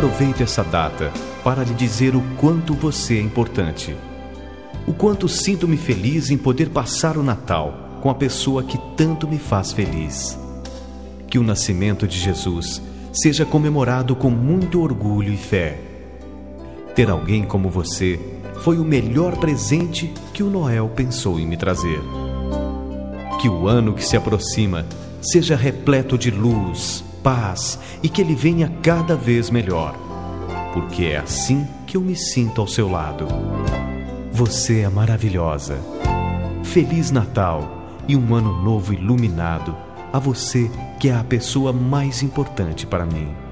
aproveito essa data para lhe dizer o quanto você é importante. O quanto sinto-me feliz em poder passar o Natal com a pessoa que tanto me faz feliz. Que o nascimento de Jesus seja comemorado com muito orgulho e fé. Ter alguém como você foi o melhor presente que o Noel pensou em me trazer. Que o ano que se aproxima seja repleto de luz, paz e que ele venha cada vez melhor, porque é assim que eu me sinto ao seu lado. Você é maravilhosa. Feliz Natal e um ano novo iluminado a você, que é a pessoa mais importante para mim.